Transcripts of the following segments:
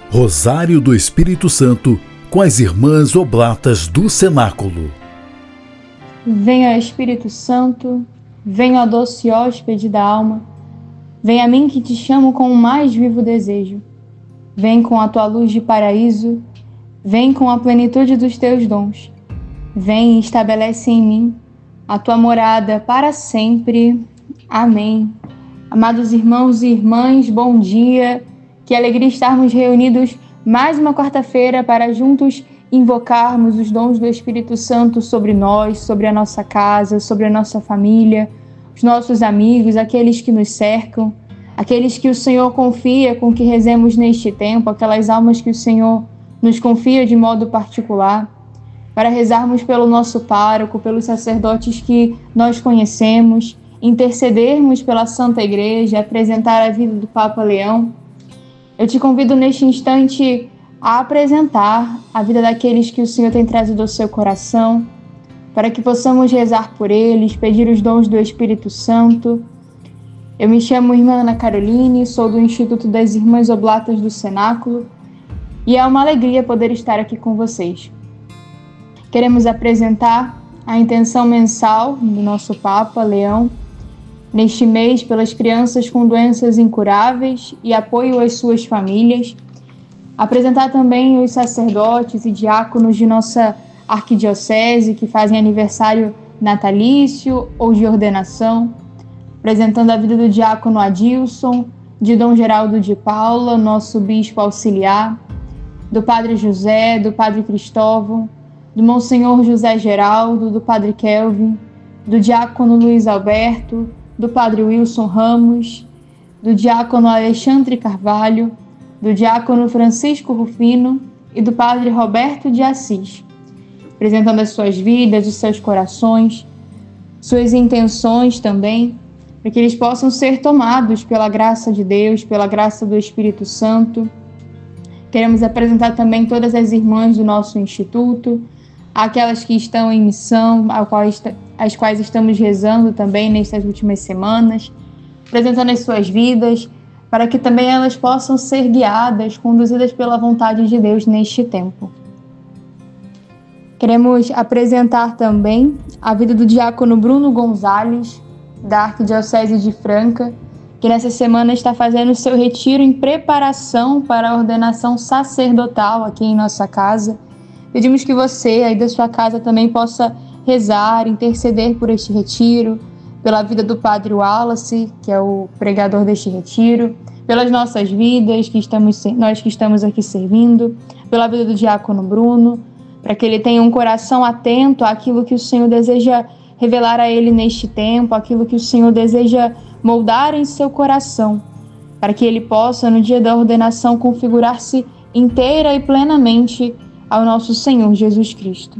Rosário do Espírito Santo com as Irmãs Oblatas do Cenáculo. Venha, Espírito Santo, venha, doce hóspede da alma, vem a mim que te chamo com o mais vivo desejo. Vem com a tua luz de paraíso, vem com a plenitude dos teus dons. Vem e estabelece em mim a tua morada para sempre. Amém. Amados irmãos e irmãs, bom dia. Que alegria estarmos reunidos mais uma quarta-feira para juntos invocarmos os dons do Espírito Santo sobre nós, sobre a nossa casa, sobre a nossa família, os nossos amigos, aqueles que nos cercam, aqueles que o Senhor confia com que rezemos neste tempo, aquelas almas que o Senhor nos confia de modo particular, para rezarmos pelo nosso pároco, pelos sacerdotes que nós conhecemos, intercedermos pela Santa Igreja, apresentar a vida do Papa Leão. Eu te convido neste instante a apresentar a vida daqueles que o Senhor tem trazido ao seu coração, para que possamos rezar por eles, pedir os dons do Espírito Santo. Eu me chamo Irmã Ana Caroline, sou do Instituto das Irmãs Oblatas do Cenáculo e é uma alegria poder estar aqui com vocês. Queremos apresentar a intenção mensal do nosso Papa Leão, neste mês pelas crianças com doenças incuráveis e apoio às suas famílias. Apresentar também os sacerdotes e diáconos de nossa arquidiocese que fazem aniversário natalício ou de ordenação. Apresentando a vida do diácono Adilson, de Dom Geraldo de Paula, nosso bispo auxiliar, do padre José, do padre Cristóvão, do Monsenhor José Geraldo, do padre Kelvin, do diácono Luiz Alberto, do padre Wilson Ramos, do diácono Alexandre Carvalho, do diácono Francisco Rufino e do padre Roberto de Assis, apresentando as suas vidas, os seus corações, suas intenções também, para que eles possam ser tomados pela graça de Deus, pela graça do Espírito Santo. Queremos apresentar também todas as irmãs do nosso Instituto, aquelas que estão em missão, as quais estamos rezando também nestas últimas semanas, apresentando as suas vidas, para que também elas possam ser guiadas, conduzidas pela vontade de Deus neste tempo. Queremos apresentar também a vida do diácono Bruno Gonzalez, da Arquidiocese de Franca, que nessa semana está fazendo seu retiro em preparação para a ordenação sacerdotal aqui em nossa casa. Pedimos que você, aí da sua casa, também possa rezar, interceder por este retiro, pela vida do Padre Wallace, que é o pregador deste retiro, pelas nossas vidas, nós que estamos aqui servindo, pela vida do diácono Bruno, para que ele tenha um coração atento àquilo que o Senhor deseja revelar a ele neste tempo, aquilo que o Senhor deseja moldar em seu coração, para que ele possa, no dia da ordenação, configurar-se inteira e plenamente ao nosso Senhor Jesus Cristo.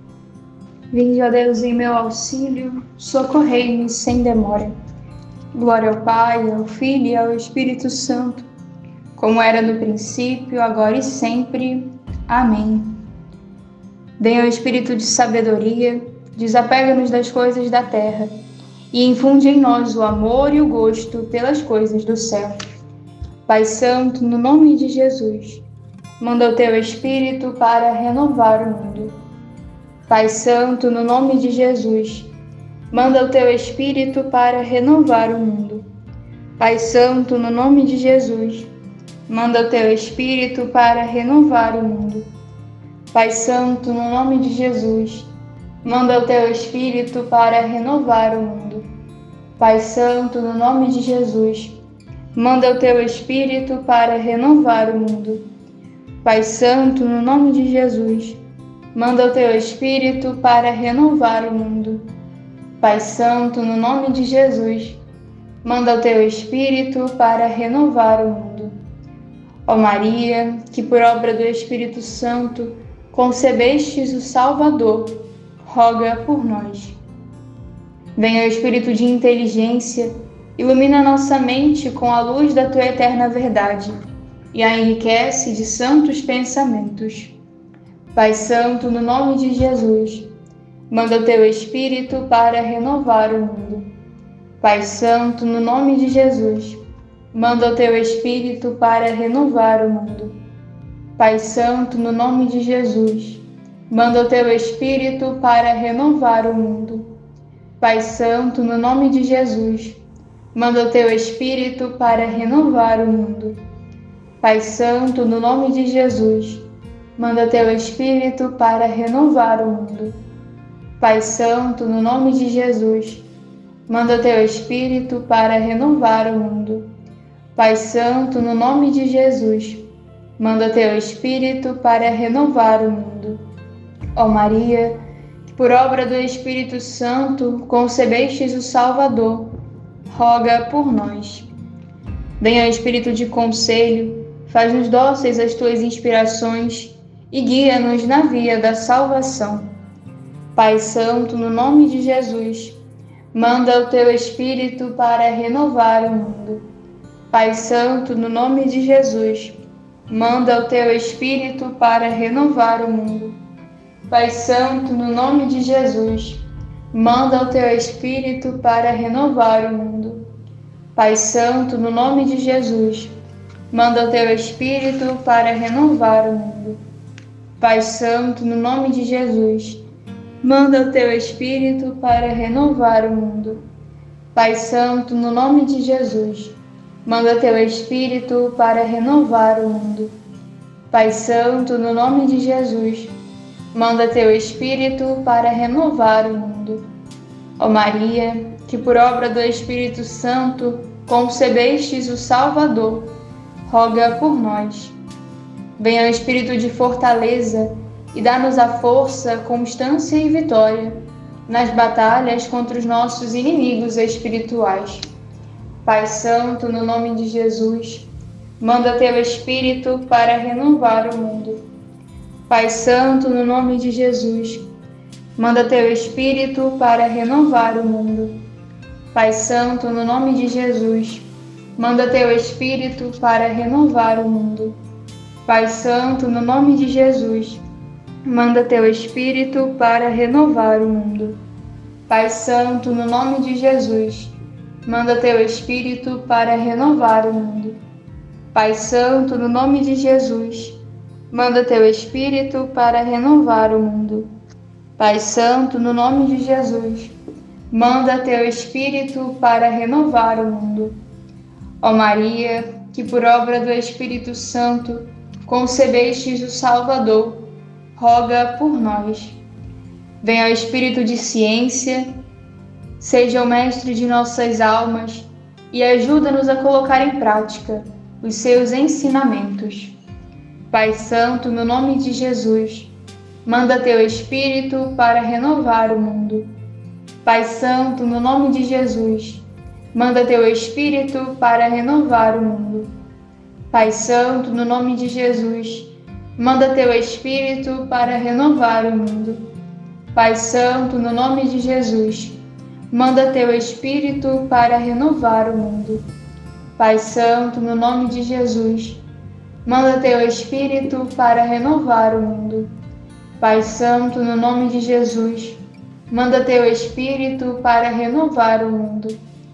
Vinde, ó Deus, em meu auxílio, socorrei-me sem demora. Glória ao Pai, ao Filho e ao Espírito Santo, como era no princípio, agora e sempre. Amém. Venha o Espírito de sabedoria, desapega-nos das coisas da terra e infunde em nós o amor e o gosto pelas coisas do céu. Pai Santo, no nome de Jesus, manda o teu Espírito para renovar o mundo. Pai Santo, no nome de Jesus, manda o teu Espírito para renovar o mundo. Pai Santo, no nome de Jesus, manda o teu Espírito para renovar o mundo. Pai Santo, no nome de Jesus, manda o teu Espírito para renovar o mundo. Pai Santo, no nome de Jesus, manda o teu Espírito para renovar o mundo. Pai Santo, no nome de Jesus, manda o teu Espírito para renovar o mundo. Pai Santo, no nome de Jesus, manda o teu Espírito para renovar o mundo. Ó Maria, que por obra do Espírito Santo concebestes o Salvador, roga por nós. Venha o Espírito de inteligência, ilumina nossa mente com a luz da tua eterna verdade e a enriquece de santos pensamentos. Pai Santo, no nome de Jesus, manda o teu Espírito para renovar o mundo. Pai Santo, no nome de Jesus, manda o teu Espírito para renovar o mundo. Pai Santo, no nome de Jesus, manda o teu Espírito para renovar o mundo. Pai Santo, no nome de Jesus, manda o teu Espírito para renovar o mundo. Pai Santo, no nome de Jesus, manda o teu Espírito para renovar o mundo. Pai Santo, no nome de Jesus, manda o teu Espírito para renovar o mundo. Pai Santo, no nome de Jesus, manda o teu Espírito para renovar o mundo. Ó Maria, que por obra do Espírito Santo concebestes o Salvador, roga por nós. Venha Espírito de conselho, faz-nos dóceis às tuas inspirações e guia-nos na via da salvação. Pai Santo, no nome de Jesus, manda o teu Espírito para renovar o mundo. Pai Santo, no nome de Jesus, manda o teu Espírito para renovar o mundo. Pai Santo, no nome de Jesus, manda o teu Espírito para renovar o mundo. Pai Santo, no nome de Jesus, manda o teu Espírito para renovar o mundo. Pai Santo, no nome de Jesus, manda o teu Espírito para renovar o mundo. Pai Santo, no nome de Jesus, manda o teu Espírito para renovar o mundo. Pai Santo, no nome de Jesus, manda teu Espírito para renovar o mundo. Ó Maria, que por obra do Espírito Santo concebestes o Salvador, roga por nós. Venha o Espírito de fortaleza e dá-nos a força, constância e vitória nas batalhas contra os nossos inimigos espirituais. Pai Santo, no nome de Jesus, manda teu Espírito para renovar o mundo. Pai Santo, no nome de Jesus, manda teu Espírito para renovar o mundo. Pai Santo, no nome de Jesus, manda teu Espírito para renovar o mundo. Pai Santo, no nome de Jesus, manda teu Espírito para renovar o mundo. Pai Santo, no nome de Jesus, manda teu Espírito para renovar o mundo. Pai Santo, no nome de Jesus, manda teu Espírito para renovar o mundo. Pai Santo, no nome de Jesus, manda teu Espírito para renovar o mundo. Ó Maria, que por obra do Espírito Santo concebestes o Salvador, roga por nós. Venha o Espírito de ciência, seja o mestre de nossas almas e ajuda-nos a colocar em prática os seus ensinamentos. Pai Santo, no nome de Jesus, manda teu Espírito para renovar o mundo. Pai Santo, no nome de Jesus, manda teu Espírito para renovar o mundo. Pai Santo, no nome de Jesus, manda teu Espírito para renovar o mundo. Pai Santo, no nome de Jesus, manda teu Espírito para renovar o mundo. Pai Santo, no nome de Jesus, manda teu Espírito para renovar o mundo. Pai Santo, no nome de Jesus, manda teu Espírito para renovar o mundo.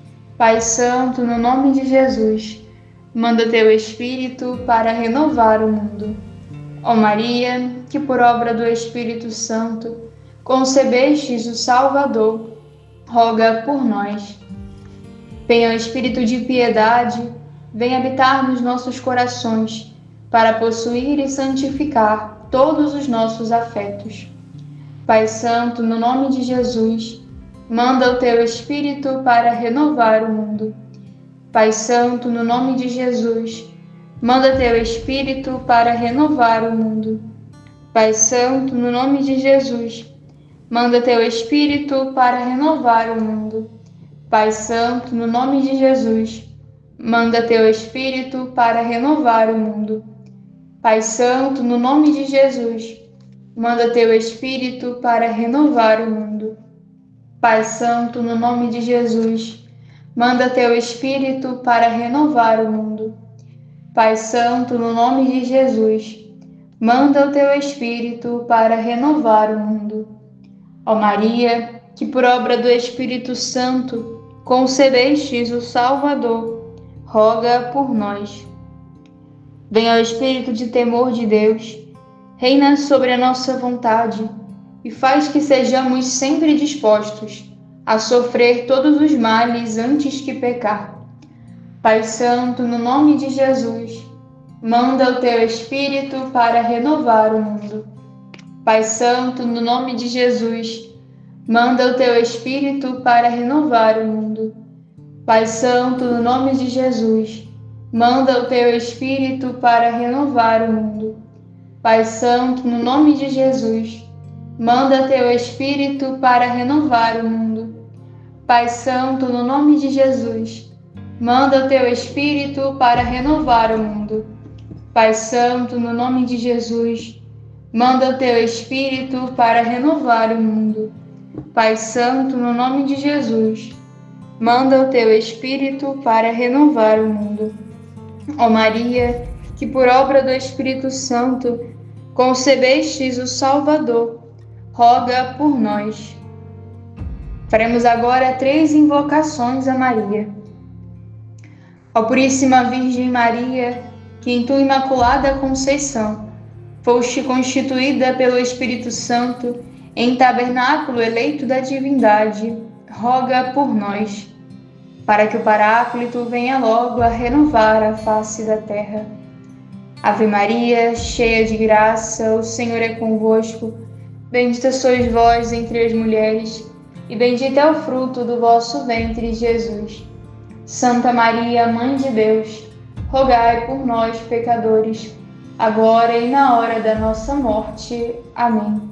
Pai Santo, no nome de Jesus, manda teu Espírito para renovar o mundo. Ó Maria, que por obra do Espírito Santo concebestes o Salvador, roga por nós. Venha o Espírito de piedade, venha habitar nos nossos corações, para possuir e santificar todos os nossos afetos. Pai Santo, no nome de Jesus, manda o teu Espírito para renovar o mundo. Pai Santo, no nome de Jesus, manda teu Espírito para renovar o mundo. Pai Santo, no nome de Jesus, manda teu Espírito para renovar o mundo. Pai Santo, no nome de Jesus, manda teu Espírito para renovar o mundo. Pai Santo, no nome de Jesus, manda teu Espírito para renovar o mundo. Pai Santo, no nome de Jesus, manda teu Espírito para renovar o mundo. Pai Santo, no nome de Jesus, manda o teu Espírito para renovar o mundo. Ó Maria, que por obra do Espírito Santo concebestes o Salvador, roga por nós. Venha o espírito de temor de Deus, reina sobre a nossa vontade e faz que sejamos sempre dispostos a sofrer todos os males antes que pecar. Pai Santo, no nome de Jesus, manda o teu Espírito para renovar o mundo. Pai Santo, no nome de Jesus, manda o teu Espírito para renovar o mundo. Pai Santo, no nome de Jesus, manda o teu Espírito para renovar o mundo. Pai Santo, no nome de Jesus, manda teu Espírito para renovar o mundo. Pai Santo, no nome de Jesus, manda o teu Espírito para renovar o mundo. Pai Santo, no nome de Jesus, manda o teu Espírito para renovar o mundo. Pai Santo, no nome de Jesus, manda o teu Espírito para renovar o mundo. Ó Maria, que por obra do Espírito Santo concebestes o Salvador, roga por nós. Faremos agora 3 invocações a Maria. Ó Puríssima Virgem Maria, que em tua Imaculada Conceição foste constituída pelo Espírito Santo em tabernáculo eleito da divindade, roga por nós, para que o Paráclito venha logo a renovar a face da terra. Ave Maria, cheia de graça, o Senhor é convosco. Bendita sois vós entre as mulheres, e bendito é o fruto do vosso ventre, Jesus. Santa Maria, Mãe de Deus, rogai por nós, pecadores, agora e na hora da nossa morte. Amém.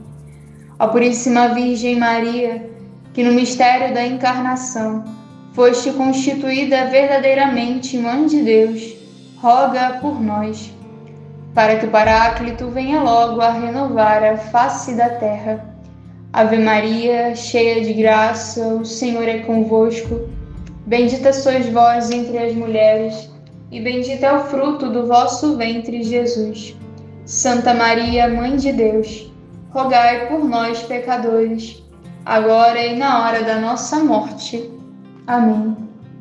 Ó Puríssima Virgem Maria, que no mistério da encarnação foste constituída verdadeiramente Mãe de Deus, roga por nós, para que o Paráclito venha logo a renovar a face da terra. Ave Maria, cheia de graça, o Senhor é convosco. Bendita sois vós entre as mulheres, e bendito é o fruto do vosso ventre, Jesus. Santa Maria, Mãe de Deus, rogai por nós, pecadores, agora e na hora da nossa morte. Amém.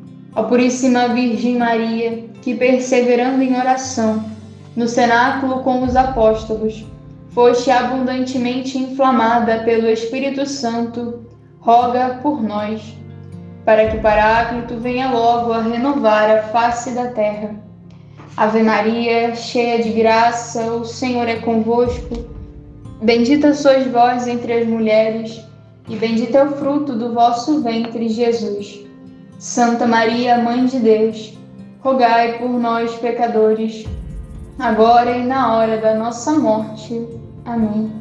Ó Puríssima Virgem Maria, que perseverando em oração, no cenáculo com os apóstolos, foste abundantemente inflamada pelo Espírito Santo, roga por nós, para que o Paráclito venha logo a renovar a face da terra. Ave Maria, cheia de graça, o Senhor é convosco. Bendita sois vós entre as mulheres, e bendito é o fruto do vosso ventre, Jesus. Santa Maria, Mãe de Deus, rogai por nós, pecadores, agora e na hora da nossa morte. Amém.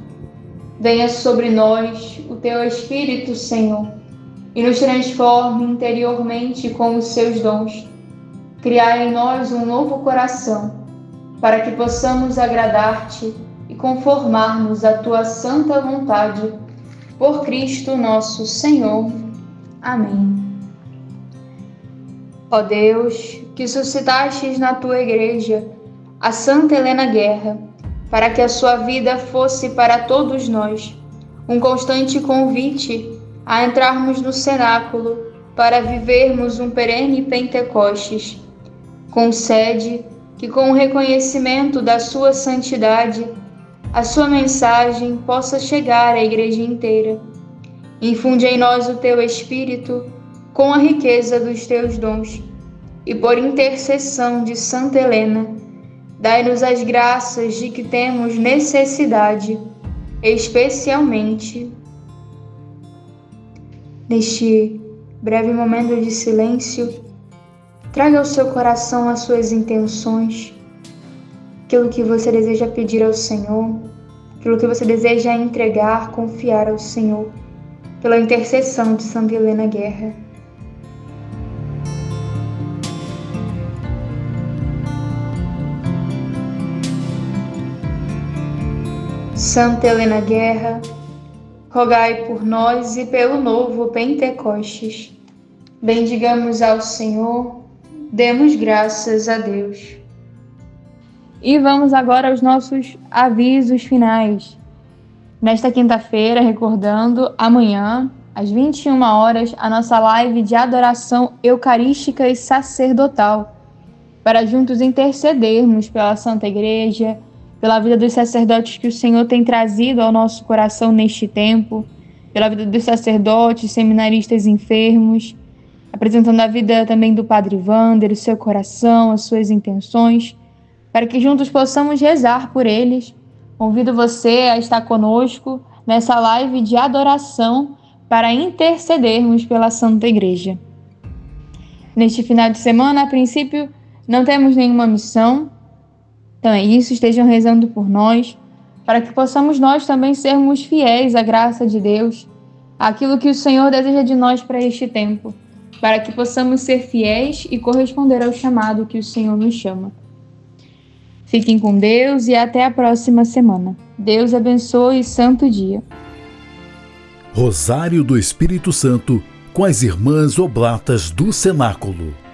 Venha sobre nós o teu Espírito, Senhor, e nos transforme interiormente com os seus dons. Criai em nós um novo coração, para que possamos agradar-te e conformar-nos à tua santa vontade. Por Cristo nosso Senhor. Amém. Ó Deus, que suscitastes na tua Igreja a Santa Helena Guerra, para que a sua vida fosse para todos nós um constante convite a entrarmos no cenáculo para vivermos um perene Pentecostes. Concede que, com o reconhecimento da sua santidade, a sua mensagem possa chegar à Igreja inteira. Infunde em nós o teu Espírito com a riqueza dos teus dons, e por intercessão de Santa Helena, dai-nos as graças de que temos necessidade, especialmente neste breve momento de silêncio. Traga ao seu coração as suas intenções, aquilo que você deseja pedir ao Senhor, aquilo que você deseja entregar, confiar ao Senhor, pela intercessão de Santa Helena Guerra. Santa Helena Guerra, rogai por nós e pelo novo Pentecostes. Bendigamos ao Senhor, demos graças a Deus. E vamos agora aos nossos avisos finais. Nesta quinta-feira, recordando, amanhã, às 21 horas, a nossa live de adoração eucarística e sacerdotal para juntos intercedermos pela Santa Igreja, pela vida dos sacerdotes que o Senhor tem trazido ao nosso coração neste tempo, pela vida dos sacerdotes, seminaristas enfermos, apresentando a vida também do Padre Wander, o seu coração, as suas intenções, para que juntos possamos rezar por eles. Convido você a estar conosco nessa live de adoração para intercedermos pela Santa Igreja. Neste final de semana, a princípio, não temos nenhuma missão, então é isso, estejam rezando por nós, para que possamos nós também sermos fiéis à graça de Deus, àquilo que o Senhor deseja de nós para este tempo, para que possamos ser fiéis e corresponder ao chamado que o Senhor nos chama. Fiquem com Deus e até a próxima semana. Deus abençoe e santo dia. Rosário do Espírito Santo com as Irmãs Oblatas do Cenáculo.